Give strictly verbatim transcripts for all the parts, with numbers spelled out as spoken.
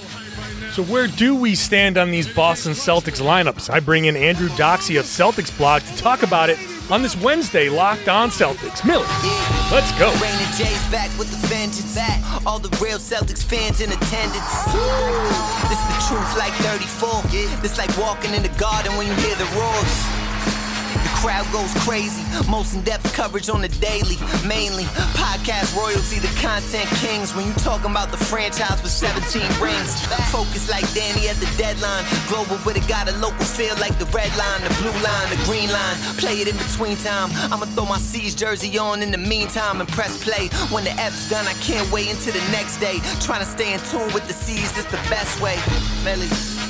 So where do we stand on these Boston Celtics lineups? I bring in Andrew Doxey of Celtics Blog to talk about it on this Wednesday, Locked On Celtics. Millie, let's go. Raina J's back with the vengeance. All the real Celtics fans in attendance. This the truth like thirty-four. This like walking in the garden when you hear the roars. The crowd goes crazy. Most in-depth coverage on the daily. Mainly podcast royalty, the content kings. When you talking about the franchise with seventeen rings. Focus like Danny at the deadline. Global, but it got a local feel like the red line, the blue line, the green line. Play it in between time. I'ma throw my C's jersey on in the meantime and press play. When the F's done, I can't wait until the next day. Trying to stay in tune with the C's, that's the best way. Melly.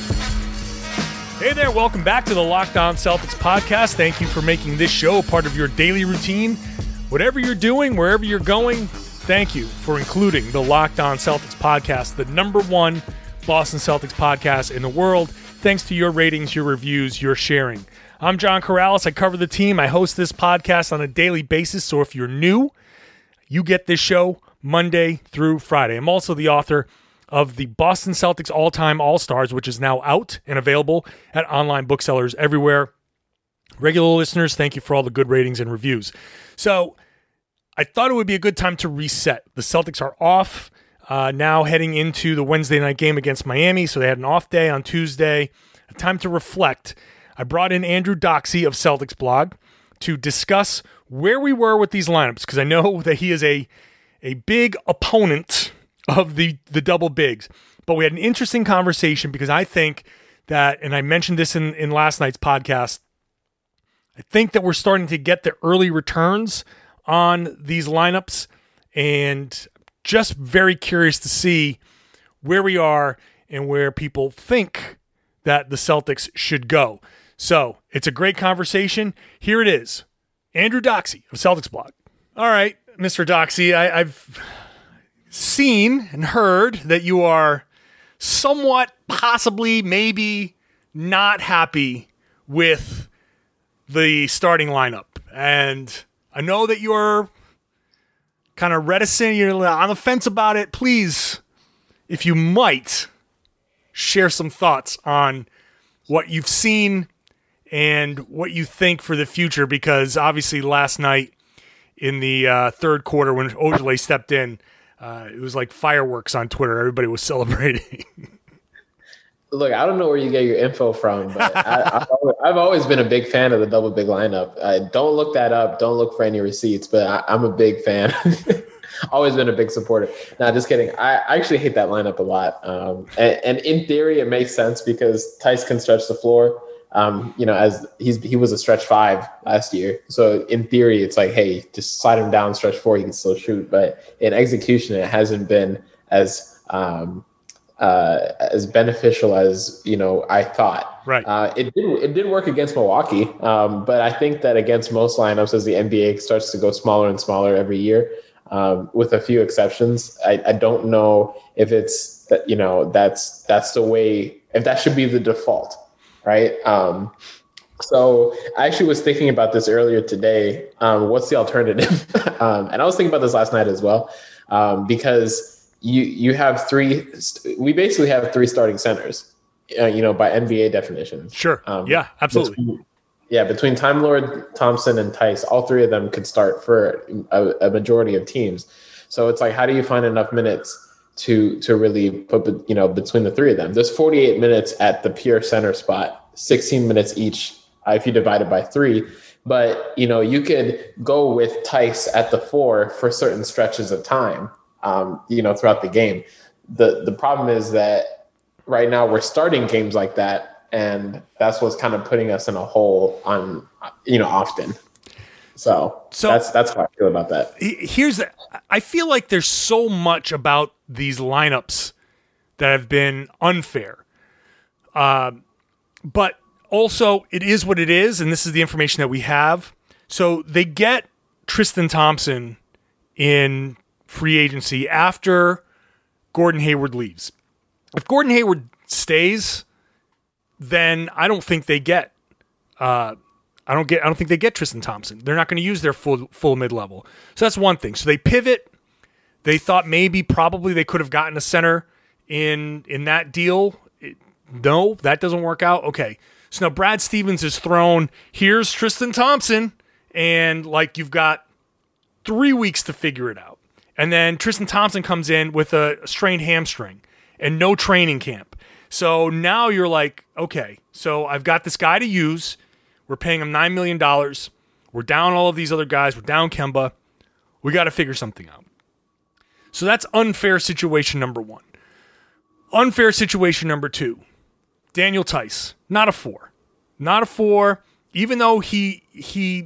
Hey there, welcome back to the Locked On Celtics podcast. Thank you for making this show part of your daily routine. Whatever you're doing, wherever you're going, thank you for including the Locked On Celtics podcast, the number one Boston Celtics podcast in the world. Thanks to your ratings, your reviews, your sharing. I'm John Corrales. I cover the team. I host this podcast on a daily basis, so if you're new, you get this show Monday through Friday. I'm also the author of the Boston Celtics All-Time All-Stars, which is now out and available at online booksellers everywhere. Regular listeners, thank you for all the good ratings and reviews. So I thought it would be a good time to reset. The Celtics are off uh, now heading into the Wednesday night game against Miami, so they had an off day on Tuesday. A time to reflect. I brought in Andrew Doxey of Celtics Blog to discuss where we were with these lineups, because I know that he is a, a big opponent of the, the double bigs. But we had an interesting conversation because I think that, and I mentioned this in, in last night's podcast, I think that we're starting to get the early returns on these lineups, and just very curious to see where we are and where people think that the Celtics should go. So it's a great conversation. Here it is. Andrew Doxey of Celtics Blog. All right, Mister Doxey, I, I've seen and heard that you are somewhat, possibly, maybe not happy with the starting lineup. And I know that you're kind of reticent, you're on the fence about it. Please, if you might, share some thoughts on what you've seen and what you think for the future, because obviously last night in the uh, third quarter when Ojale stepped in, Uh, it was like fireworks on Twitter. Everybody was celebrating. Look, I don't know where you get your info from, but I, I've, always, I've always been a big fan of the double big lineup. I, don't look that up. Don't look for any receipts, but I, I'm a big fan. Always been a big supporter. Nah, just kidding. I, I actually hate that lineup a lot. Um, and, and in theory, it makes sense because Tice can stretch the floor. Um, you know, as he's he was a stretch five last year. So in theory, it's like, hey, just slide him down, stretch four, he can still shoot. But in execution, it hasn't been as um, uh, as beneficial as, you know, I thought. Right. Uh, it did it did work against Milwaukee, um, but I think that against most lineups, as the N B A starts to go smaller and smaller every year, um, with a few exceptions, I, I don't know if it's that, you know, that's that's the way, if that should be the default. Right. Um, so I actually was thinking about this earlier today. Um, what's the alternative? um, and I was thinking about this last night as well, um, because you you have three. We basically have three starting centers, uh, you know, by N B A definition. Sure. Um, yeah, absolutely. Between, yeah, between Time Lord, Thompson, and Tice, all three of them could start for a, a majority of teams. So it's like, how do you find enough minutes to to really put, you know, between the three of them? There's forty-eight minutes at the pure center spot, sixteen minutes each uh, if you divide it by three. But, you know, you could go with Tice at the four for certain stretches of time, um, you know, throughout the game. The the problem is that right now we're starting games like that, and that's what's kind of putting us in a hole on, you know, often. So, so that's that's how I feel about that. Here's the, I feel like there's so much about these lineups that have been unfair. Uh, but also, it is what it is, and this is the information that we have. So they get Tristan Thompson in free agency after Gordon Hayward leaves. If Gordon Hayward stays, then I don't think they get uh, I don't get I don't think they get Tristan Thompson. They're not going to use their full full mid-level. So that's one thing. So they pivot. They thought maybe probably they could have gotten a center in in that deal. It, no, that doesn't work out. Okay, so now Brad Stevens is thrown. Here's Tristan Thompson, and like you've got three weeks to figure it out. And then Tristan Thompson comes in with a strained hamstring and no training camp. So now you're like, okay, so I've got this guy to use. We're paying him nine million dollars. We're down all of these other guys. We're down Kemba. We got to figure something out. So that's unfair situation number one. Unfair situation number two. Daniel Theis, not a four. Not a four, even though he he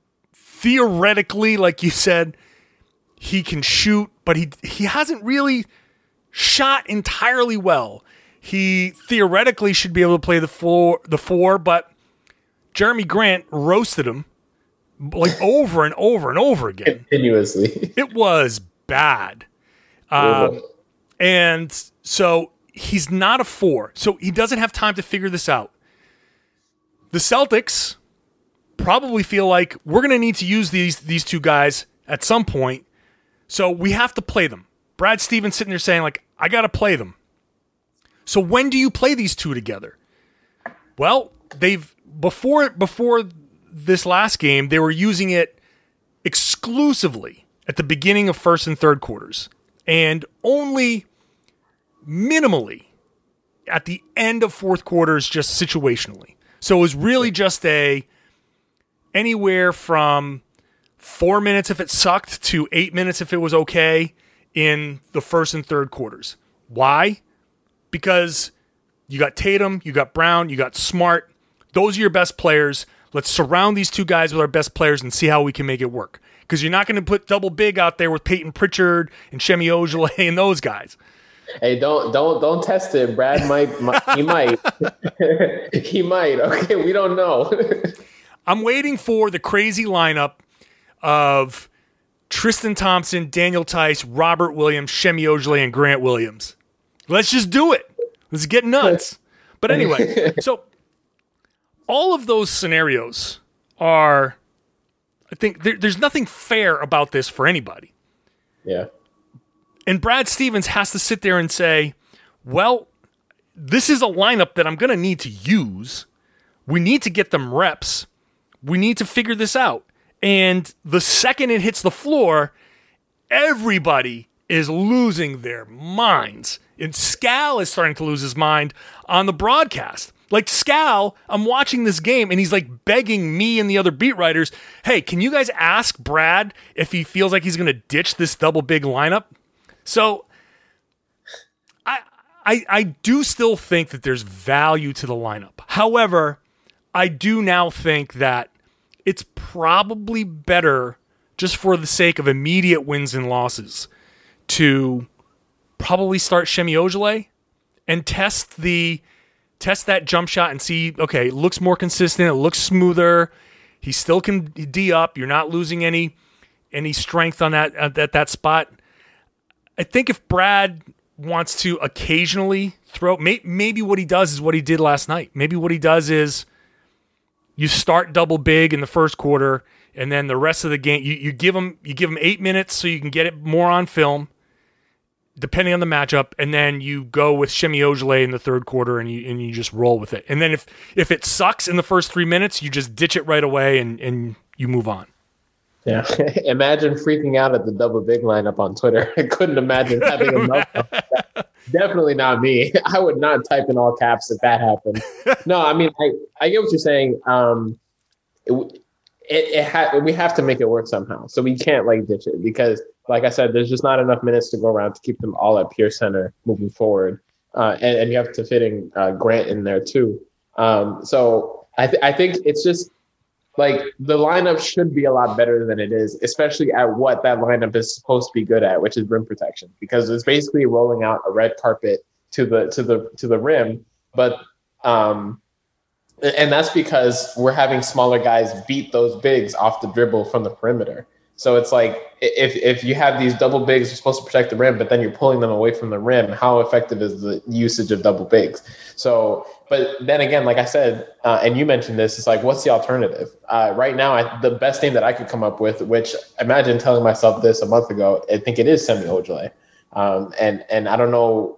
theoretically, like you said, he can shoot, but he he hasn't really shot entirely well. He theoretically should be able to play the four, the four, but Jeremy Grant roasted him like over and over and over again. Continuously. It was bad. Um, and so he's not a four. So he doesn't have time to figure this out. The Celtics probably feel like we're going to need to use these these two guys at some point. So we have to play them. Brad Stevens sitting there saying, like, I got to play them. So when do you play these two together? Well, they've before before this last game, they were using it exclusively at the beginning of first and third quarters and only minimally at the end of fourth quarters, just situationally. So it was really just a anywhere from four minutes if it sucked to eight minutes if it was okay in the first and third quarters. Why? Because you got Tatum, you got Brown, you got Smart. Those are your best players. Let's surround these two guys with our best players and see how we can make it work. Because you're not going to put double big out there with Peyton Pritchard and Semi Ojeleye and those guys. Hey, don't don't don't test it. Brad might, might he might he might. Okay, we don't know. I'm waiting for the crazy lineup of Tristan Thompson, Daniel Theis, Robert Williams, Semi Ojeleye, and Grant Williams. Let's just do it. Let's get nuts. But anyway, so all of those scenarios are, I think there, there's nothing fair about this for anybody. Yeah. And Brad Stevens has to sit there and say, well, this is a lineup that I'm going to need to use. We need to get them reps. We need to figure this out. And the second it hits the floor, everybody is losing their minds. And Scal is starting to lose his mind on the broadcast. Like Scal, I'm watching this game and he's like begging me and the other beat writers, hey, can you guys ask Brad if he feels like he's going to ditch this double big lineup? So I, I I do still think that there's value to the lineup. However, I do now think that it's probably better, just for the sake of immediate wins and losses, to probably start Semi Ojeleye and test the test that jump shot and see, okay, it looks more consistent, it looks smoother. He still can D up. You're not losing any any strength on that at that, that spot. I think if Brad wants to occasionally throw, may, maybe what he does is what he did last night. Maybe what he does is you start double big in the first quarter, and then the rest of the game, you, you give him you give him eight minutes so you can get it more on film, depending on the matchup, and then you go with Semi Ojeleye in the third quarter, and you and you just roll with it. And then if if it sucks in the first three minutes, you just ditch it right away and, and you move on. Yeah, imagine freaking out at the double big lineup on Twitter. I couldn't imagine having a meltdown. Definitely not me. I would not type in all caps if that happened. No, I mean, I, I get what you're saying. Um, it, it, it ha- we have to make it work somehow. So we can't like ditch it because, like I said, there's just not enough minutes to go around to keep them all at pure center moving forward. Uh, and, and you have to fit in uh, Grant in there too. Um, so I, th- I think it's just, like, the lineup should be a lot better than it is, especially at what that lineup is supposed to be good at, which is rim protection, because it's basically rolling out a red carpet to the to the to the rim. But um, and that's because we're having smaller guys beat those bigs off the dribble from the perimeter. So it's like if if you have these double bigs, you're supposed to protect the rim, but then you're pulling them away from the rim. How effective is the usage of double bigs? So, but then again, like I said, uh, and you mentioned this, it's like, what's the alternative? Uh, right now, I, the best name that I could come up with, which imagine telling myself this a month ago, I think it is Semi Ojeleye. Um, and and I don't know.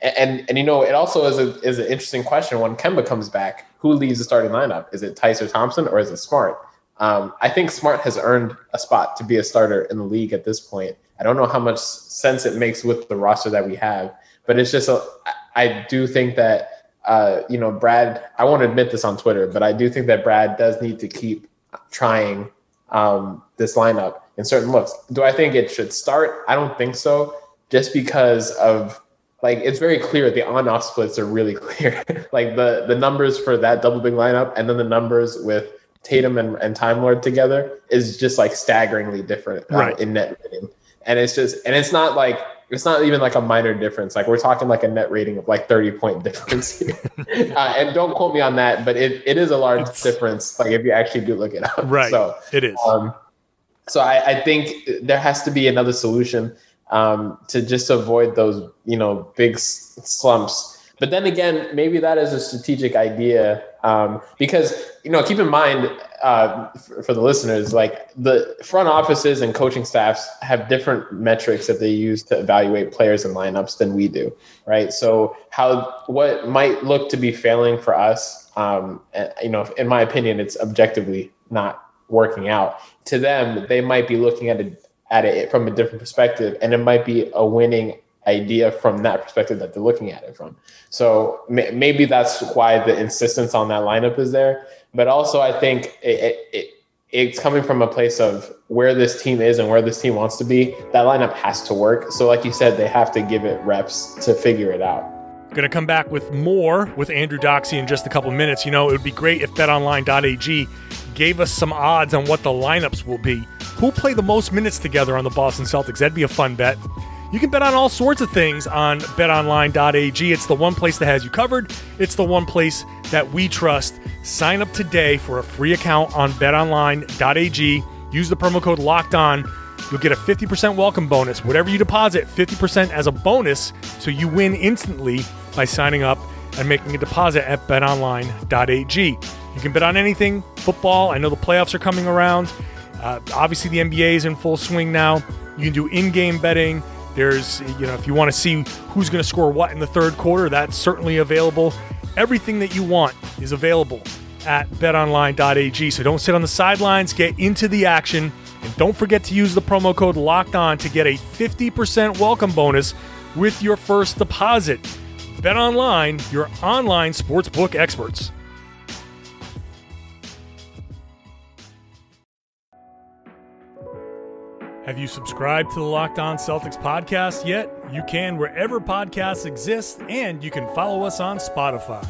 and and you know, it also is a is an interesting question when Kemba comes back. Who leads the starting lineup? Is it Tice or Thompson, or is it Smart? Um, I think Smart has earned a spot to be a starter in the league at this point. I don't know how much sense it makes with the roster that we have, but it's just a, I do think that uh, you know, Brad. I won't admit this on Twitter, but I do think that Brad does need to keep trying um, this lineup in certain looks. Do I think it should start? I don't think so. Just because of, like, it's very clear the on-off splits are really clear. Like the the numbers for that double big lineup and then the numbers with Tatum and, and Time Lord together is just like staggeringly different uh, right. in net rating. And it's just, and it's not like, it's not even like a minor difference. Like we're talking like a net rating of like thirty point difference here. uh, and don't quote me on that, but it, it is a large it's, difference. Like if you actually do look it up. Right. So it is. Um, so I, I think there has to be another solution um, to just avoid those, you know, big s- slumps. But then again, maybe that is a strategic idea um, because, you know, keep in mind uh, for, for the listeners, like the front offices and coaching staffs have different metrics that they use to evaluate players and lineups than we do, right? So how what might look to be failing for us, um, and, you know, in my opinion, it's objectively not working out. To them, they might be looking at it at it from a different perspective, and it might be a winning idea from that perspective that they're looking at it from. So may, maybe that's why the insistence on that lineup is there. But also, I think it, it, it it's coming from a place of where this team is and where this team wants to be. That lineup has to work. So, like you said, they have to give it reps to figure it out. Going to come back with more with Andrew Doxey in just a couple minutes. You know, it would be great if bet online dot a g gave us some odds on what the lineups will be. Who'll play the most minutes together on the Boston Celtics? That'd be a fun bet. You can bet on all sorts of things on bet online dot a g. It's the one place that has you covered. It's the one place that we trust. Sign up today for a free account on bet online dot a g. Use the promo code LOCKEDON. You'll get a fifty percent welcome bonus. Whatever you deposit, fifty percent as a bonus, so you win instantly by signing up and making a deposit at bet online dot a g. You can bet on anything. Football, I know the playoffs are coming around. Uh, obviously, the N B A is in full swing now. You can do in-game betting. There's, you know, if you want to see who's going to score what in the third quarter, that's certainly available. Everything that you want is available at bet online dot a g. So don't sit on the sidelines. Get into the action. And don't forget to use the promo code LOCKEDON to get a fifty percent welcome bonus with your first deposit. BetOnline, your online sportsbook experts. Have you subscribed to the Locked On Celtics podcast yet? You can wherever podcasts exist, and you can follow us on Spotify.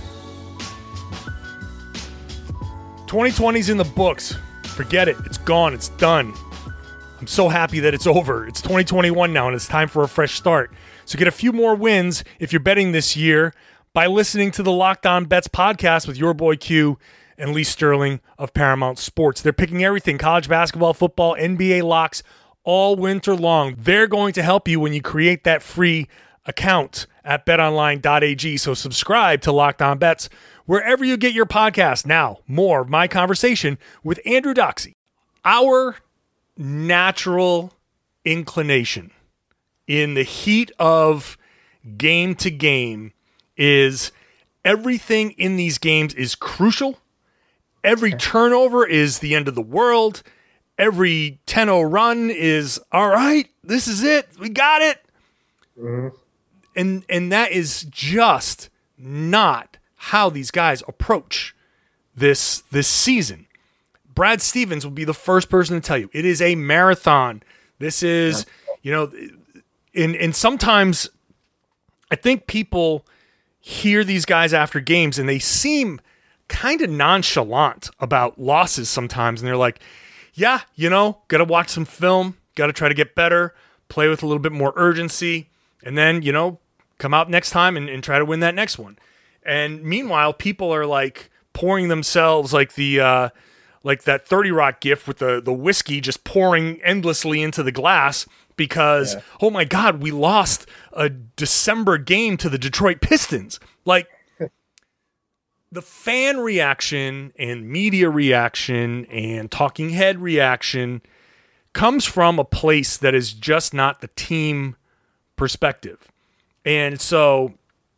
twenty twenty's in the books. Forget it. It's gone. It's done. I'm so happy that it's over. It's twenty twenty-one now, and it's time for a fresh start. So get a few more wins if you're betting this year by listening to the Locked On Bets podcast with your boy Q and Lee Sterling of Paramount Sports. They're picking everything, college basketball, football, N B A locks, all winter long. They're going to help you when you create that free account at bet online dot a g. So subscribe to Locked On Bets wherever you get your podcast. Now, more of my conversation with Andrew Doxey. Our natural inclination in the heat of game to game is everything in these games is crucial. Every turnover is the end of the world. Every ten oh run is, all right, this is it. We got it. Mm-hmm. And and that is just not how these guys approach this this season. Brad Stevens will be the first person to tell you it is a marathon. This is, you know, and and sometimes I think people hear these guys after games and they seem kind of nonchalant about losses sometimes, and they're like, yeah, you know, got to watch some film, got to try to get better, play with a little bit more urgency, and then, you know, come out next time and, and try to win that next one. And meanwhile, people are like pouring themselves like the uh, like that thirty Rock gif with the, the whiskey just pouring endlessly into the glass because, yeah. oh my God, we lost a December game to the Detroit Pistons. Like, the fan reaction and media reaction and talking head reaction comes from a place that is just not the team perspective. And so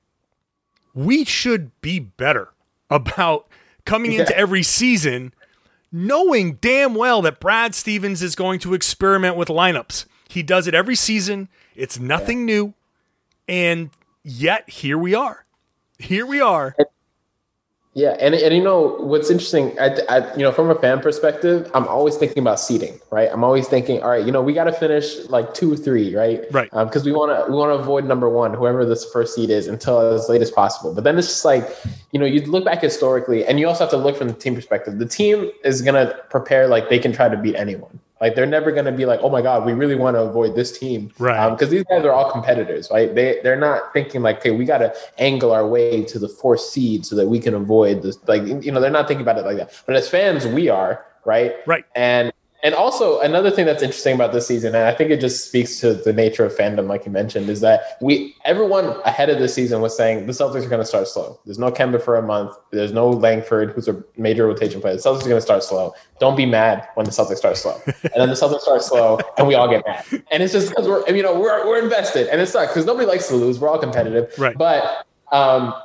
we should be better about coming yeah. into every season knowing damn well that Brad Stevens is going to experiment with lineups. He does it every season. It's nothing yeah. new. And yet here we are. Here we are. Yeah, and and you know what's interesting, I, I, you know, from a fan perspective, I'm always thinking about seeding, right? I'm always thinking, all right, you know, we got to finish like two, three, right? Right. Because um, we want to we want to avoid number one, whoever this first seed is, until as late as possible. But then it's just like, you know, you look back historically, and you also have to look from the team perspective. The team is gonna prepare like they can try to beat anyone. Like they're never going to be like, oh my God, we really want to avoid this team. Right. Because um, these guys are all competitors, right? They, they're not thinking like, okay, we got to angle our way to the fourth seed so that we can avoid this. Like, you know, they're not thinking about it like that. But as fans, we are, right? Right. And and also another thing that's interesting about this season, and I think it just speaks to the nature of fandom, like you mentioned, is that we everyone ahead of the season was saying the Celtics are going to start slow. There's no Kemba for a month. There's no Langford, who's a major rotation player. The Celtics are going to start slow. Don't be mad when the Celtics start slow. And then the Celtics start slow, and we all get mad. And it's just because we're, you know, we're we're invested, and it sucks because nobody likes to lose. We're all competitive, right? But um,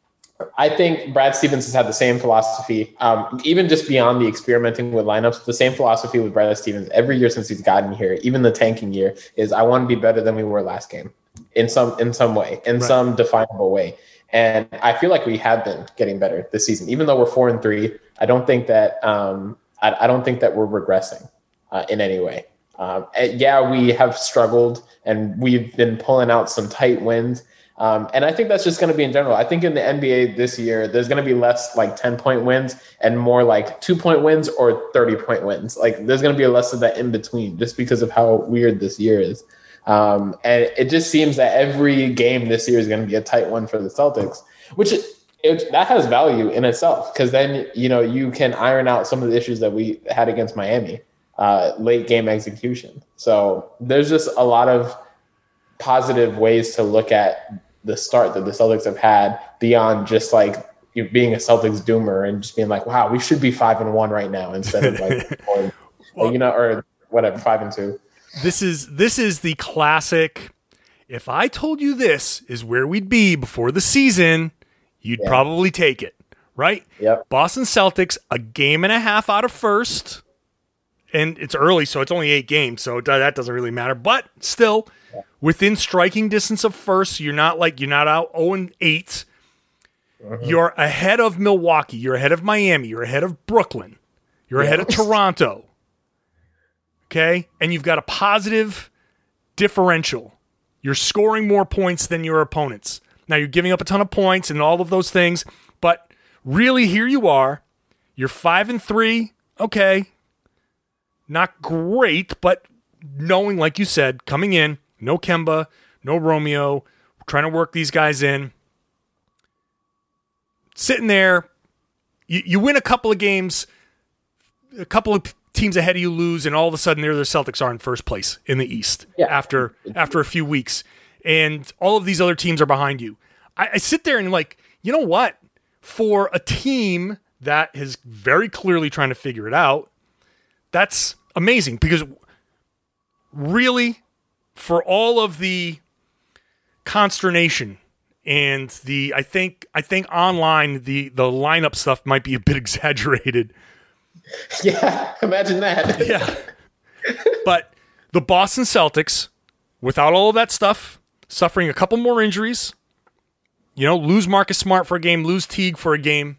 I think Brad Stevens has had the same philosophy, um, even just beyond the experimenting with lineups, the same philosophy with Brad Stevens every year since he's gotten here, even the tanking year, is I want to be better than we were last game in some in some way, in right. some definable way. And I feel like we have been getting better this season, even though we're four and three. I don't think that um, I, I don't think that we're regressing uh, in any way. Um, yeah, we have struggled, and we've been pulling out some tight wins. Um, and I think that's just going to be in general. I think in the N B A this year, there's going to be less like ten-point wins and more like two-point wins or thirty-point wins. Like there's going to be less of that in between just because of how weird this year is. Um, and it just seems that every game this year is going to be a tight one for the Celtics, which it, it, that has value in itself because then, you know, you can iron out some of the issues that we had against Miami, uh, late game execution. So there's just a lot of positive ways to look at the start that the Celtics have had beyond just like you being a Celtics doomer and just being like, wow, we should be five and one right now instead of like, or, well, or, you know, or whatever, five and two. This is, this is the classic. If I told you this is where we'd be before the season, you'd yeah. probably take it, right? Yep. Boston Celtics, a game and a half out of first, and it's early, so it's only eight games, so that doesn't really matter, but still, yeah. within striking distance of first, you're not like you're not out oh and eight. Mm-hmm. You're ahead of Milwaukee. You're ahead of Miami. You're ahead of Brooklyn. You're yeah. ahead of Toronto. Okay, and you've got a positive differential. You're scoring more points than your opponents. Now you're giving up a ton of points and all of those things, but really, here you are. You're five and three. Okay, not great, but knowing, like you said, coming in. No Kemba, no Romeo, trying to work these guys in. Sitting there, you, you win a couple of games, a couple of teams ahead of you lose, and all of a sudden there the Celtics are in first place in the East yeah. after after a few weeks. And all of these other teams are behind you. I, I sit there and like, you know what? For a team that is very clearly trying to figure it out, that's amazing because really, for all of the consternation and the, I think, I think online the the lineup stuff might be a bit exaggerated. Yeah, imagine that. Yeah, but the Boston Celtics, without all of that stuff, suffering a couple more injuries, you know, lose Marcus Smart for a game, lose Teague for a game.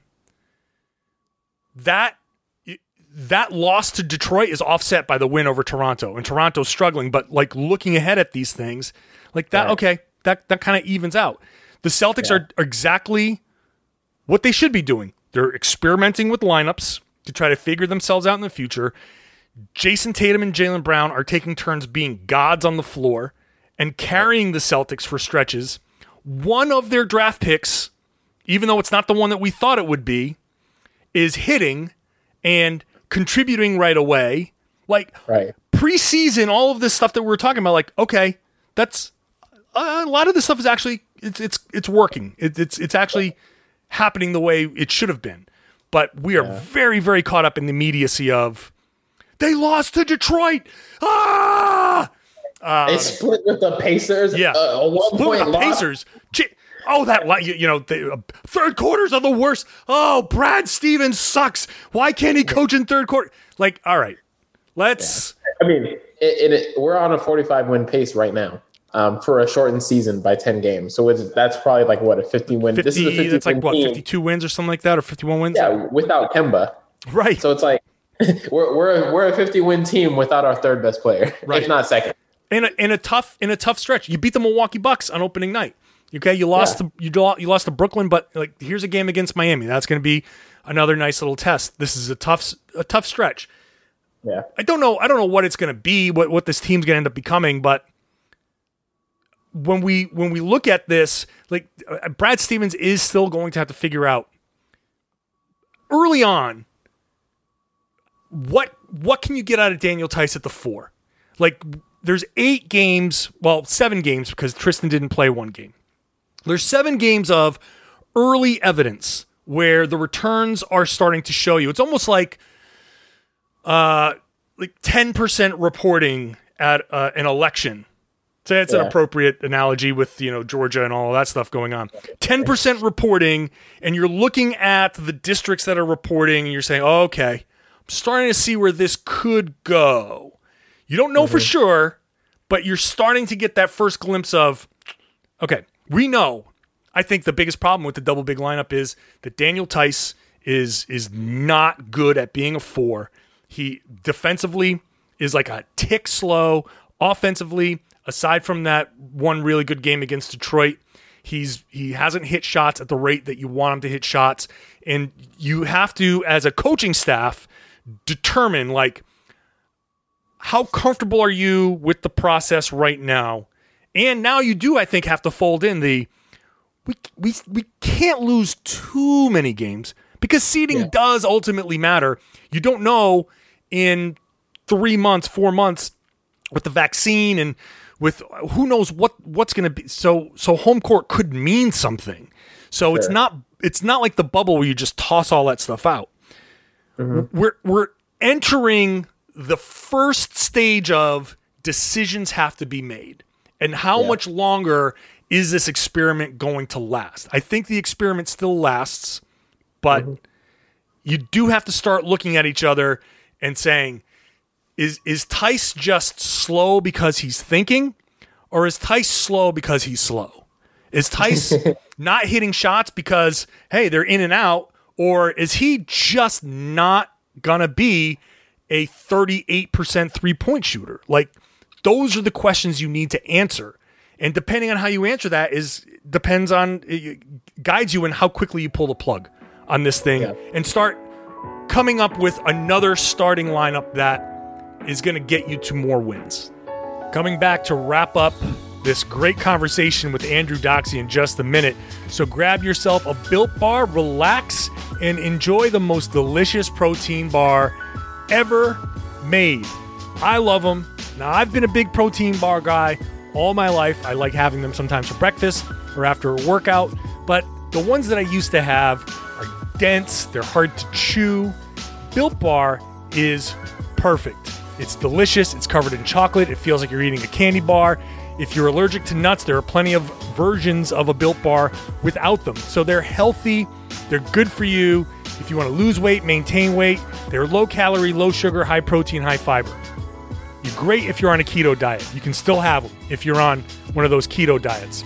That. That loss to Detroit is offset by the win over Toronto, and Toronto's struggling, but like looking ahead at these things, like that, right. okay, that, that kind of evens out. The Celtics yeah. are, are exactly what they should be doing. They're experimenting with lineups to try to figure themselves out in the future. Jason Tatum and Jaylen Brown are taking turns being gods on the floor and carrying the Celtics for stretches. One of their draft picks, even though it's not the one that we thought it would be, is hitting and contributing right away. Like right. preseason, all of this stuff that we were talking about, like, okay, that's uh, a lot of this stuff is actually it's it's it's working. It, it's it's actually happening the way it should have been. But we are yeah. very, very caught up in the immediacy of they lost to Detroit. Ah, uh, they split with the Pacers. Yeah, uh, a one split point with the loss. Pacers. J- Oh, that you, you know, the uh, third quarters are the worst. Oh, Brad Stevens sucks. Why can't he coach in third quarter? Like, all right, let's. Yeah. I mean, it, it, we're on a forty-five win pace right now um, for a shortened season by ten games. So it's, that's probably like what a fifty win. fifty, this is a fifty that's like win what team. fifty-two wins or something like that, or fifty-one wins. Yeah, without Kemba. Right. So it's like we're we're a, we're a fifty win team without our third best player, right. if not second. In a, in a tough in a tough stretch, you beat the Milwaukee Bucks on opening night. Okay, you lost yeah. to you, do, you lost to Brooklyn, but like here's a game against Miami. That's going to be another nice little test. This is a tough a tough stretch. Yeah, I don't know. I don't know what it's going to be. What what this team's going to end up becoming. But when we when we look at this, like uh, Brad Stevens is still going to have to figure out early on what what can you get out of Daniel Theis at the four. Like there's eight games, well seven games because Tristan didn't play one game. There's seven games of early evidence where the returns are starting to show you. It's almost like uh, like ten percent reporting at uh, an election. So that's yeah. an appropriate analogy with, you know, Georgia and all that stuff going on. ten percent reporting, and you're looking at the districts that are reporting, and you're saying, oh, okay, I'm starting to see where this could go. You don't know mm-hmm. for sure, but you're starting to get that first glimpse of, okay, we know. I think the biggest problem with the double big lineup is that Daniel Theis is is not good at being a four. He defensively is like a tick slow. Offensively, aside from that one really good game against Detroit, he's he hasn't hit shots at the rate that you want him to hit shots. And you have to, as a coaching staff, determine like how comfortable are you with the process right now. And now you do, I think, have to fold in the we we we can't lose too many games because seeding yeah. does ultimately matter. You don't know in three months, four months with the vaccine and with who knows what what's going to be. So so home court could mean something. So sure. it's not it's not like the bubble where you just toss all that stuff out. Mm-hmm. We're we're entering the first stage of decisions have to be made. And how yeah. much longer is this experiment going to last? I think the experiment still lasts, but mm-hmm. you do have to start looking at each other and saying, is is Theis just slow because he's thinking, or is Theis slow because he's slow? Is Theis not hitting shots because, hey, they're in and out, or is he just not going to be a thirty-eight percent three-point shooter? Like, those are the questions you need to answer. And depending on how you answer that is depends on, it guides you in how quickly you pull the plug on this thing yeah. and start coming up with another starting lineup that is going to get you to more wins. Coming back to wrap up this great conversation with Andrew Doxey in just a minute. So grab yourself a Built Bar, relax, and enjoy the most delicious protein bar ever made. I love them. Now, I've been a big protein bar guy all my life. I like having them sometimes for breakfast or after a workout, but the ones that I used to have are dense, they're hard to chew. Built Bar is perfect. It's delicious, it's covered in chocolate, it feels like you're eating a candy bar. If you're allergic to nuts, there are plenty of versions of a Built Bar without them. So they're healthy, they're good for you. If you want to lose weight, maintain weight, they're low calorie, low sugar, high protein, high fiber. You're great if you're on a keto diet. You can still have them if you're on one of those keto diets.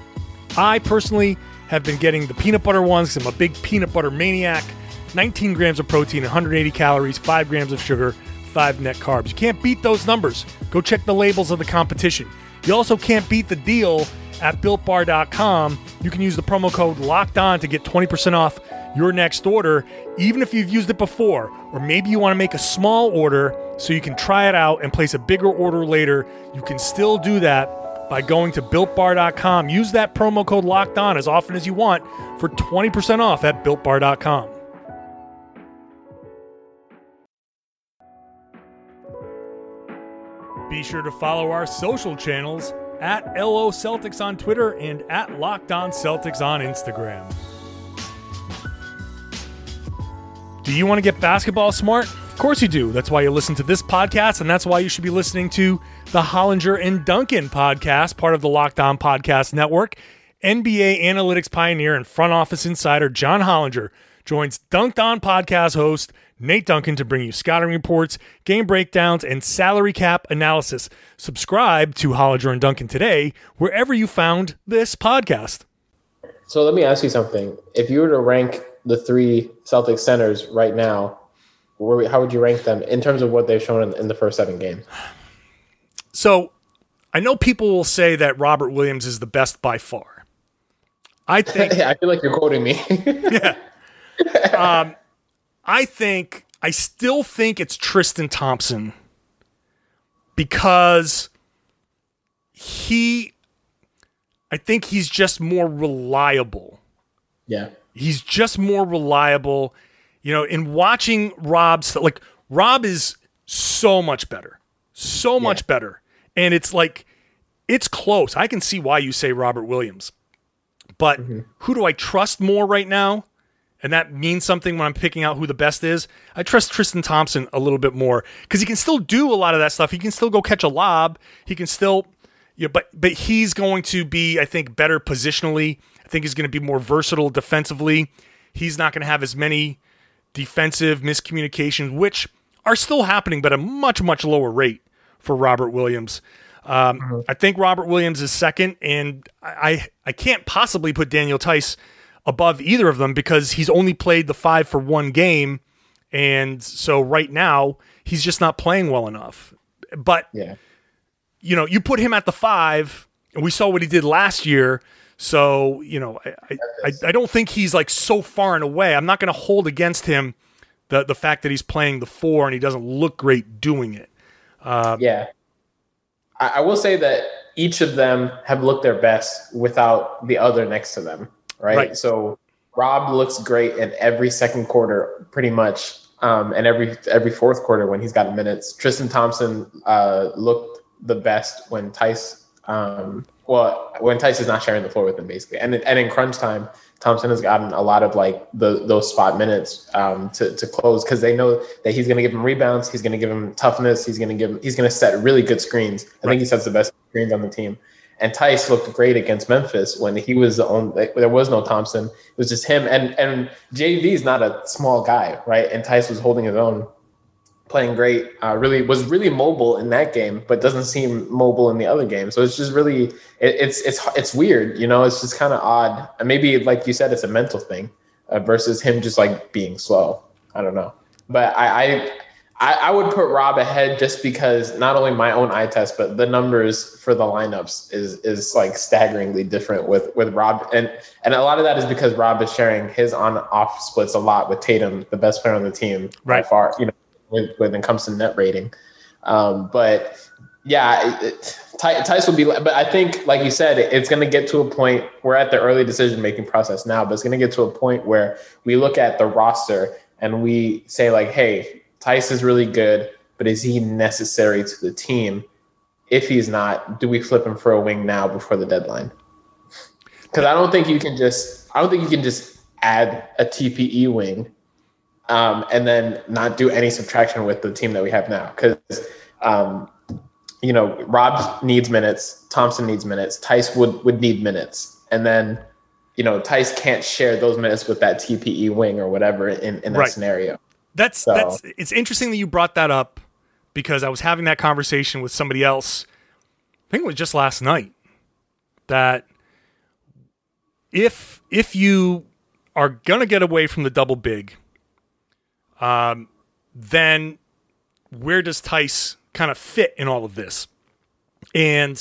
I personally have been getting the peanut butter ones because I'm a big peanut butter maniac. nineteen grams of protein, one hundred eighty calories, five grams of sugar, five net carbs. You can't beat those numbers. Go check the labels of the competition. You also can't beat the deal at built bar dot com. You can use the promo code LOCKEDON to get twenty percent off your next order, even if you've used it before, or maybe you want to make a small order so you can try it out and place a bigger order later. You can still do that by going to built bar dot com. Use that promo code LOCKEDON as often as you want for twenty percent off at built bar dot com. Be sure to follow our social channels at L O Celtics on Twitter and at Locked On Celtics on Instagram. Do you want to get basketball smart? Of course you do. That's why you listen to this podcast, and that's why you should be listening to the Hollinger and Duncan podcast, part of the Locked On Podcast Network. N B A analytics pioneer and front office insider John Hollinger joins Dunked On podcast host Nate Duncan to bring you scouting reports, game breakdowns, and salary cap analysis. Subscribe to Hollinger and Duncan today, wherever you found this podcast. So let me ask you something. If you were to rank the three Celtics centers right now, where, how would you rank them in terms of what they've shown in, in the first seven games? So I know people will say that Robert Williams is the best by far. I think I feel like you're quoting me. yeah. Um, I think I still think it's Tristan Thompson because he I think he's just more reliable. Yeah. He's just more reliable. You know, in watching Rob's, like, Rob is so much better. So yeah. much better. And it's like, it's close. I can see why you say Robert Williams. But mm-hmm. who do I trust more right now? And that means something when I'm picking out who the best is. I trust Tristan Thompson a little bit more because he can still do a lot of that stuff. He can still go catch a lob. He can still... Yeah, but but he's going to be, I think, better positionally. I think he's going to be more versatile defensively. He's not going to have as many defensive miscommunications, which are still happening, but at a much, much lower rate for Robert Williams. Um, mm-hmm. I think Robert Williams is second, and I, I can't possibly put Daniel Theis above either of them because he's only played the five for one game, and so right now he's just not playing well enough. But... yeah. You know, you put him at the five, and we saw what he did last year. So, you know, I I, I don't think he's like so far and away. I'm not going to hold against him the the fact that he's playing the four and he doesn't look great doing it. Uh, yeah, I, I will say that each of them have looked their best without the other next to them, right? right. So Rob looks great in every second quarter, pretty much, um, and every every fourth quarter when he's got minutes. Tristan Thompson uh, looked the best when Theis, um, well, when Theis is not sharing the floor with him, basically. And and in crunch time, Thompson has gotten a lot of like the those spot minutes um, to to close because they know that he's going to give him rebounds, he's going to give him toughness, he's going to give him, he's going to set really good screens. I right. think he sets the best screens on the team. And Theis looked great against Memphis when he was the only. Like, there was no Thompson; it was just him. And and J V is not a small guy, right? And Theis was holding his own. Playing great, uh, really was really mobile in that game, but doesn't seem mobile in the other game. So it's just really, it, it's it's it's weird, you know. It's just kind of odd, and maybe like you said, it's a mental thing uh, versus him just like being slow. I don't know, but I, I I would put Rob ahead just because not only my own eye test, but the numbers for the lineups is is like staggeringly different with with Rob, and and a lot of that is because Rob is sharing his on off splits a lot with Tatum, the best player on the team right. by far, you know. When, when it comes to net rating. Um, but yeah, it, Theis will be, but I think, like you said, it's going to get to a point, we're at the early decision-making process now, but it's going to get to a point where we look at the roster and we say like, hey, Theis is really good, but is he necessary to the team? If he's not, do we flip him for a wing now before the deadline? Because I don't think you can just, I don't think you can just add a T P E wing Um, and then not do any subtraction with the team that we have now. Because, um, you know, Rob needs minutes. Thompson needs minutes. Theis would, would need minutes. And then, you know, Theis can't share those minutes with that T P E wing or whatever in, in that right. scenario. That's, so. that's, it's interesting that you brought that up because I was having that conversation with somebody else. I think it was just last night that if, if you are going to get away from the double big, Um, then where does Theis kind of fit in all of this? And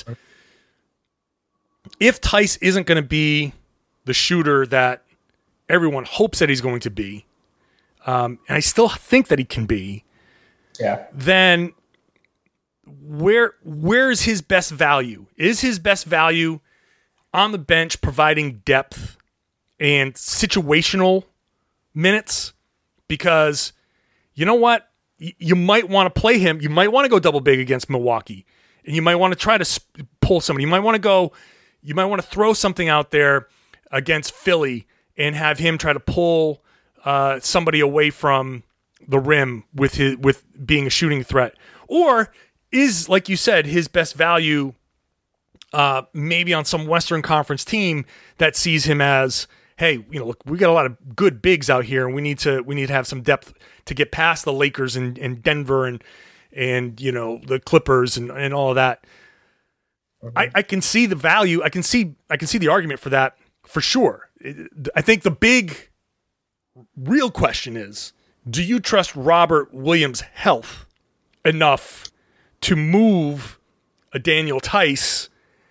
if Theis isn't going to be the shooter that everyone hopes that he's going to be, um, and I still think that he can be, yeah. then where where's his best value? Is his best value on the bench providing depth and situational minutes? Because you know what? Y- you might want to play him. You might want to go double big against Milwaukee. And you might want to try to sp- pull somebody. You might want to go, you might want to throw something out there against Philly and have him try to pull uh, somebody away from the rim with his, with being a shooting threat. Or is, like you said, his best value uh, maybe on some Western Conference team that sees him as, hey, you know, look, we got a lot of good bigs out here, and we need to we need to have some depth to get past the Lakers and, and Denver and and you know the Clippers and, and all of that. Mm-hmm. I, I can see the value. I can see I can see the argument for that for sure. I think the big real question is, do you trust Robert Williams' health enough to move a Daniel Theis?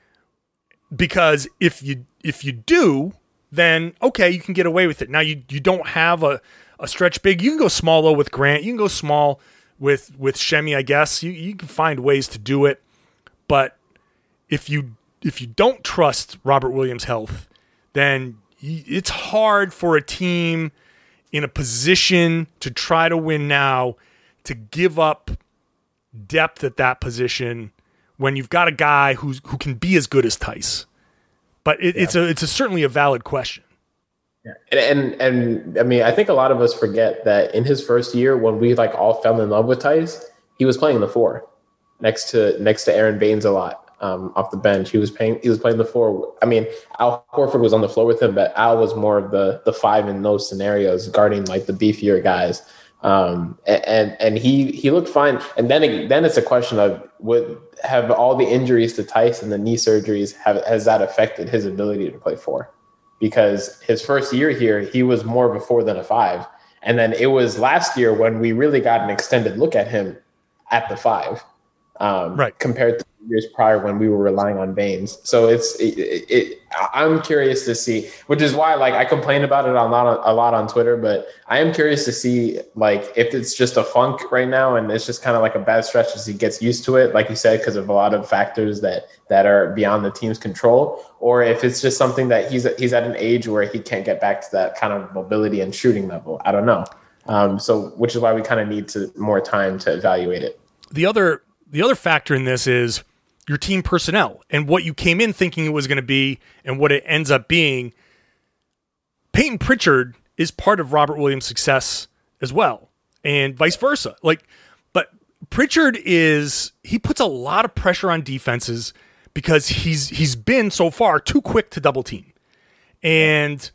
Because if you if you do, then okay, you can get away with it. Now you you don't have a, a stretch big. You can go small though with Grant. You can go small with with Shemi, I guess. You you can find ways to do it. But if you if you don't trust Robert Williams' health, then it's hard for a team in a position to try to win now to give up depth at that position when you've got a guy who's who can be as good as Theis. But it, yeah. it's a it's a certainly a valid question. Yeah. And, and and I mean, I think a lot of us forget that in his first year, when we like all fell in love with Theis, he was playing the four next to next to Aaron Baines a lot. Um, off the bench, he was playing. He was playing the four. I mean, Al Horford was on the floor with him, but Al was more of the the five in those scenarios, guarding like the beefier guys. Um, and and he he looked fine. And then then it's a question of would have all the injuries to Theis and the knee surgeries have has that affected his ability to play four? Because his first year here, he was more of a four than a five, and then it was last year when we really got an extended look at him at the five, um, right? Compared to years prior when we were relying on Baines. So it's, it, it, it, I'm curious to see, which is why like I complain about it a lot, a lot on Twitter, but I am curious to see like if it's just a funk right now and it's just kind of like a bad stretch as he gets used to it, like you said, because of a lot of factors that, that are beyond the team's control, or if it's just something that he's, he's at an age where he can't get back to that kind of mobility and shooting level. I don't know. Um, so, which is why we kind of need to more time to evaluate it. The other, the other factor in this is your team personnel and what you came in thinking it was going to be and what it ends up being. Peyton Pritchard is part of Robert Williams' success as well, and vice versa. Like, but Pritchard is, he puts a lot of pressure on defenses because he's, he's been so far too quick to double team. And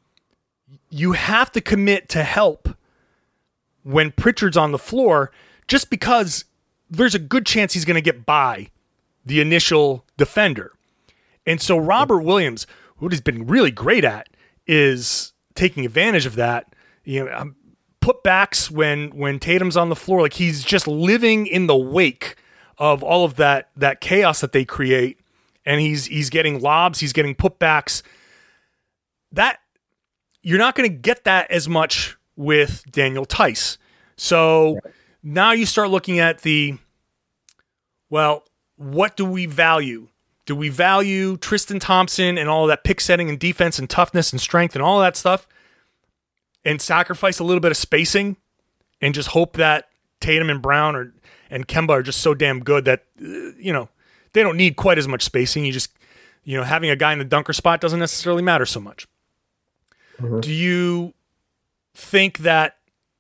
you have to commit to help when Pritchard's on the floor, just because there's a good chance he's going to get by the initial defender. And so Robert Williams, what he's been really great at is taking advantage of that. You know, putbacks when when Tatum's on the floor, like he's just living in the wake of all of that that chaos that they create, and he's he's getting lobs, he's getting putbacks. That you're not going to get that as much with Daniel Theis. So now you start looking at the, well, what do we value? Do we value Tristan Thompson and all of that pick setting and defense and toughness and strength and all of that stuff and sacrifice a little bit of spacing and just hope that Tatum and Brown or, and Kemba are just so damn good that, uh, you know, they don't need quite as much spacing. You just, you know, having a guy in the dunker spot doesn't necessarily matter so much. Mm-hmm. Do you think that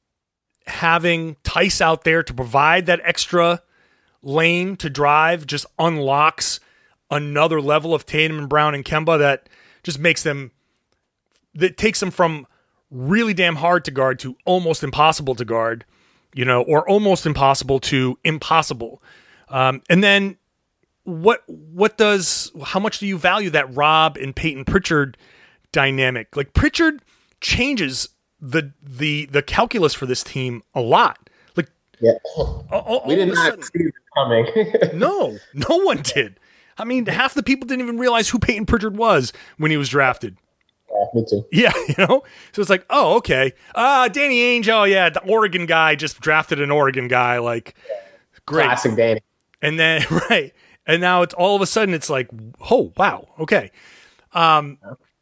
having Theis out there to provide that extra lane to drive just unlocks another level of Tatum and Brown and Kemba that just makes them, that takes them from really damn hard to guard to almost impossible to guard, you know, or almost impossible to impossible. Um, and then what, what does, how much do you value that Rob and Peyton Pritchard dynamic? Like Pritchard changes the, the, the calculus for this team a lot. Yeah, all, all we did not see it coming. no, no one did. I mean, half the people didn't even realize who Peyton Pritchard was when he was drafted. Yeah, me too. Yeah, you know? So it's like, oh, okay. Uh, Danny Ainge, oh, yeah, the Oregon guy just drafted an Oregon guy. Like, great. Classic Danny. And then, right. And now it's all of a sudden it's like, oh, wow, okay. Um,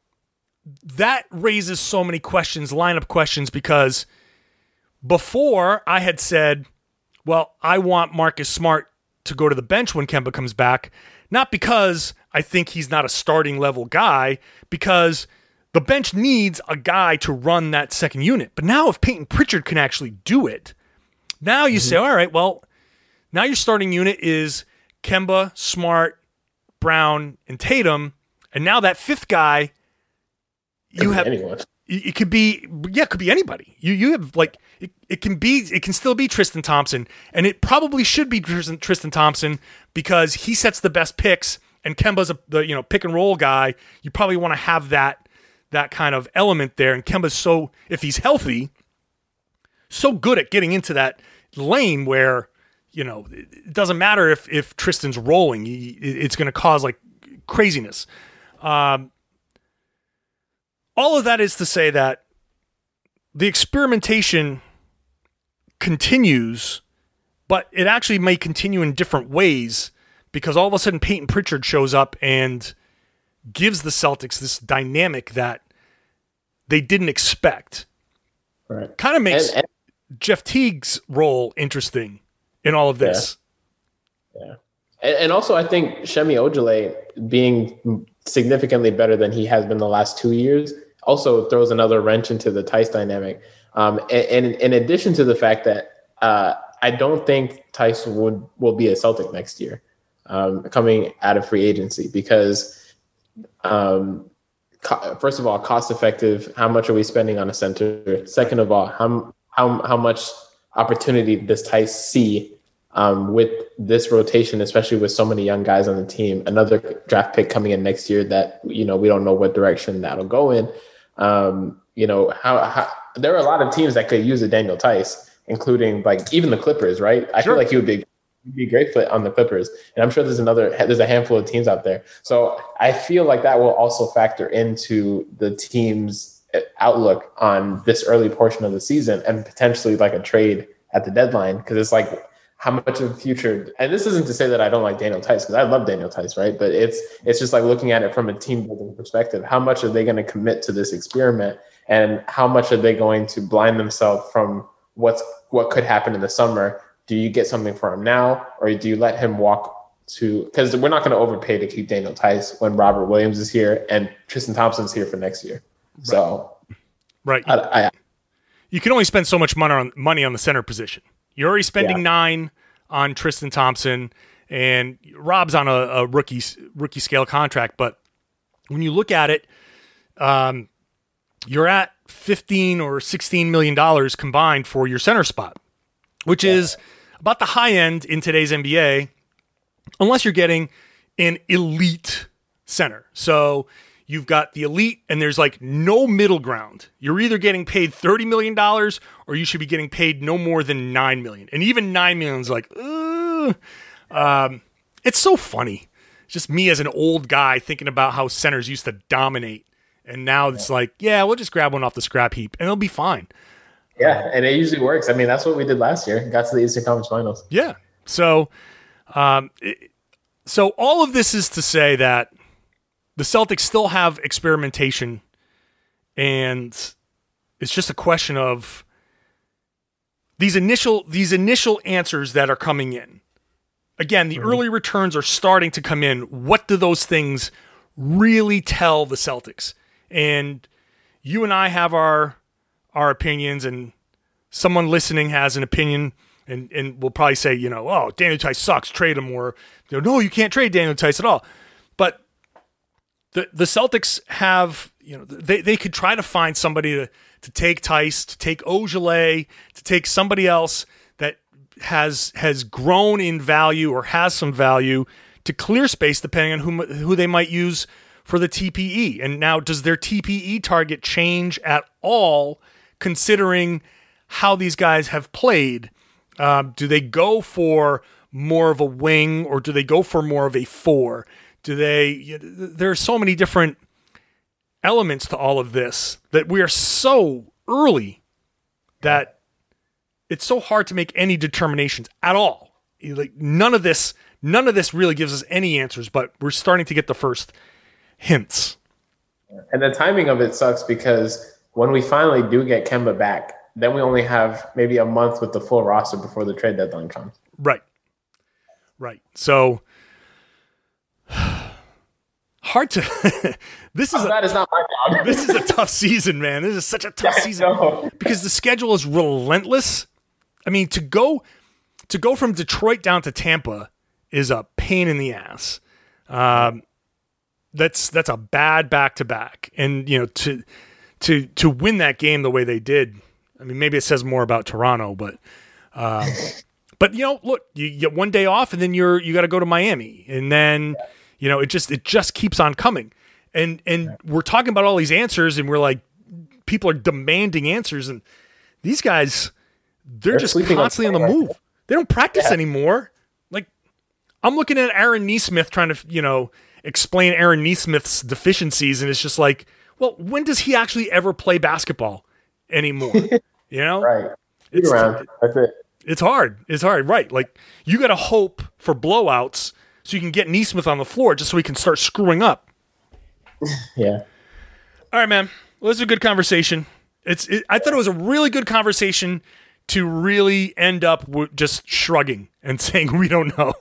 that raises so many questions, lineup questions, because before I had said, well, I want Marcus Smart to go to the bench when Kemba comes back, not because I think he's not a starting level guy, because the bench needs a guy to run that second unit. But now if Peyton Pritchard can actually do it, now you mm-hmm. say, all right, well, now your starting unit is Kemba, Smart, Brown, and Tatum, and now that fifth guy, you have anyone. It could be yeah, it could be anybody. You you have like it, it can be it can still be Tristan Thompson, and it probably should be Tristan, Tristan Thompson because he sets the best picks, and Kemba's a the you know pick and roll guy. You probably want to have that that kind of element there, and Kemba's so if he's healthy, so good at getting into that lane where you know it doesn't matter if if Tristan's rolling, it's going to cause like craziness. Um, All of that is to say that the experimentation continues, but it actually may continue in different ways because all of a sudden Peyton Pritchard shows up and gives the Celtics this dynamic that they didn't expect. Right. Kind of makes and, and, Jeff Teague's role interesting in all of this. Yeah. yeah. And, and also I think Shemi Ojale being significantly better than he has been the last two years also throws another wrench into the Tice dynamic. Um, and, and in addition to the fact that uh, I don't think Tice would will be a Celtic next year um, coming out of free agency because, um, co- first of all, cost effective. How much are we spending on a center? Second of all, how how how much opportunity does Tice see um, with this rotation, especially with so many young guys on the team? Another draft pick coming in next year that you know we don't know what direction that'll go in. Um, you know, how, how there are a lot of teams that could use a Daniel Tice, including like even the Clippers, right? I sure. feel like he would be he'd be a great fit on the Clippers. And I'm sure there's another there's a handful of teams out there. So I feel like that will also factor into the team's outlook on this early portion of the season and potentially like a trade at the deadline. Cause it's like how much of the future, and this isn't to say that I don't like Daniel Tice because I love Daniel Tice, right? But it's it's just like looking at it from a team building perspective. How much are they going to commit to this experiment, and how much are they going to blind themselves from what's what could happen in the summer? Do you get something for him now, or do you let him walk to? Because we're not going to overpay to keep Daniel Tice when Robert Williams is here and Tristan Thompson's here for next year. Right. So, right, I, I, you can only spend so much money on money on the center position. You're already spending yeah. nine on Tristan Thompson, and Rob's on a, a rookie rookie scale contract. But when you look at it, um, you're at fifteen or sixteen million dollars combined for your center spot, which yeah. is about the high end in today's N B A, unless you're getting an elite center. So you've got the elite, and there's like no middle ground. You're either getting paid thirty million dollars or you should be getting paid no more than nine million dollars. And even nine million dollars is like, ugh. Um, it's so funny. It's just me as an old guy thinking about how centers used to dominate. And now it's like, yeah, we'll just grab one off the scrap heap and it'll be fine. Yeah, and it usually works. I mean, that's what we did last year. Got to the Eastern Conference Finals. Yeah. So, um, it, so all of this is to say that the Celtics still have experimentation, and it's just a question of these initial these initial answers that are coming in. Again, the mm-hmm. early returns are starting to come in. What do those things really tell the Celtics? And you and I have our our opinions, and someone listening has an opinion, and, and will probably say, you know, oh, Daniel Tice sucks, trade him, or you know, no, you can't trade Daniel Tice at all. But The the Celtics have, you know, they, they could try to find somebody to, to take Tice, to take Ojale, to take somebody else that has has grown in value or has some value to clear space depending on who, who they might use for the T P E. And now, does their T P E target change at all considering how these guys have played? Um, do they go for more of a wing or do they go for more of a four? Do they, there are so many different elements to all of this that we are so early that it's so hard to make any determinations at all. Like none of this, none of this really gives us any answers, but we're starting to get the first hints. And the timing of it sucks because when we finally do get Kemba back, then we only have maybe a month with the full roster before the trade deadline comes. Right. Right. So, hard to this is oh, a, that is not my job. This is a tough season, man. This is such a tough season because the schedule is relentless. I mean, to go to go from Detroit down to Tampa is a pain in the ass. Um, that's that's a bad back to back, and you know to to to win that game the way they did. I mean, maybe it says more about Toronto, but uh, but you know, look, you get one day off, and then you're you got to go to Miami, and then you know it just it just keeps on coming, and and we're talking about all these answers, and we're like, people are demanding answers, and these guys, they're, they're just constantly on, on the move. Right. They don't practice yeah. anymore. Like, I'm looking at Aaron Nesmith trying to, you know, explain Aaron Nesmith's deficiencies, and it's just like, well, when does he actually ever play basketball anymore? You know? Right. It's, around. That's it. It's hard. It's hard. Right. Like, you got to hope for blowouts so you can get Nesmith on the floor just so he can start screwing up. Yeah. All right, man. Well, this is a good conversation. It's. It, I thought it was a really good conversation to really end up with just shrugging and saying we don't know.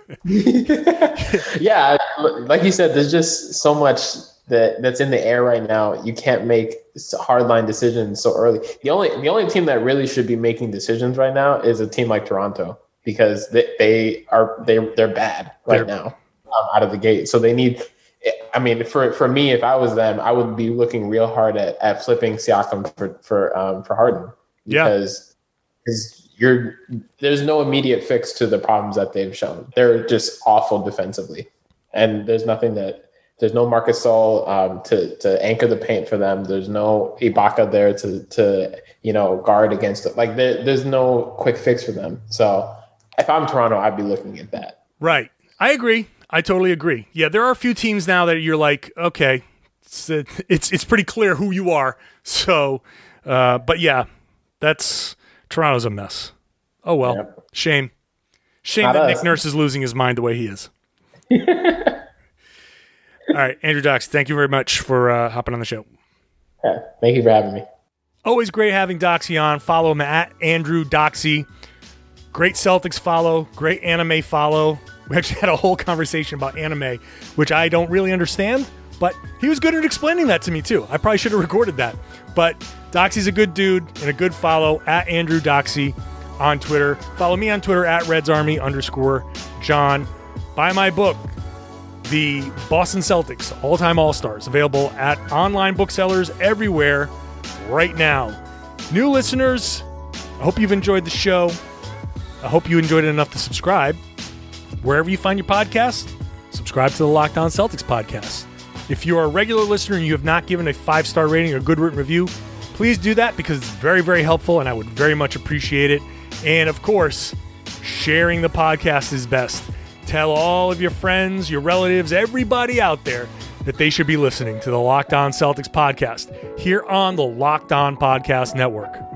Yeah, like you said, there's just so much that that's in the air right now. You can't make hardline decisions so early. The only the only team that really should be making decisions right now is a team like Toronto, because they, they are they they're bad right they're, now um, out of the gate. So they need. I mean, for for me, if I was them, I would be looking real hard at, at flipping Siakam for for um, for Harden, because because you're there's no immediate fix to the problems that they've shown. They're just awful defensively, and there's nothing that there's no Marc Gasol um, to to anchor the paint for them. There's no Ibaka there to to you know guard against it. Like there, there's no quick fix for them. So if I'm Toronto, I'd be looking at that. Right, I agree. I totally agree. Yeah, there are a few teams now that you're like, okay, it's it's, it's pretty clear who you are. So, uh, but yeah, that's Toronto's a mess. Oh well, yep. Shame, shame Not that us. Nick Nurse is losing his mind the way he is. All right, Andrew Doxy, thank you very much for uh, hopping on the show. Yeah, thank you for having me. Always great having Doxy on. Follow him at Andrew Doxy. Great Celtics follow. Great anime follow. We actually had a whole conversation about anime, which I don't really understand, but he was good at explaining that to me too. I probably should have recorded that. But Doxy's a good dude and a good follow at Andrew Doxy on Twitter. Follow me on Twitter at RedsArmy underscore John. Buy my book, The Boston Celtics All-Time All-Stars, available at online booksellers everywhere right now. New listeners, I hope you've enjoyed the show. I hope you enjoyed it enough to subscribe. Wherever you find your podcast, subscribe to the Locked On Celtics podcast. If you are a regular listener and you have not given a five-star rating or good written review, please do that, because it's very, very helpful, and I would very much appreciate it. And, of course, sharing the podcast is best. Tell all of your friends, your relatives, everybody out there that they should be listening to the Locked On Celtics podcast here on the Locked On Podcast Network.